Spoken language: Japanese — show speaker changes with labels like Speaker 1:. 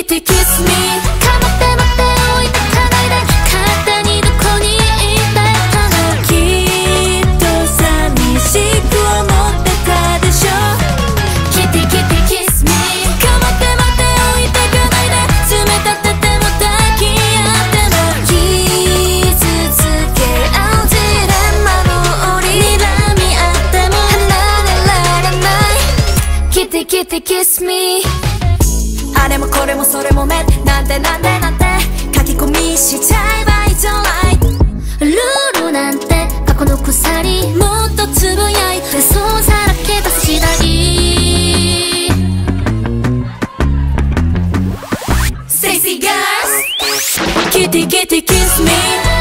Speaker 1: キティキスミーかまって待って置いてかないで勝手にどこに行ったのきっと寂しく思ってたでしょキティキティキスミーかまって待って置いてかないで冷たってても抱き合っても傷つけ合うジレンマの檻睨み合っても離れられないキティキティキスミーあれもこれもそれもめなんてなんでなんて書き込みしちゃえばいいじゃないルールなんて過去の鎖もっとつぶやいてそうさらけ出す時代 Sexy girls キティキティキスミー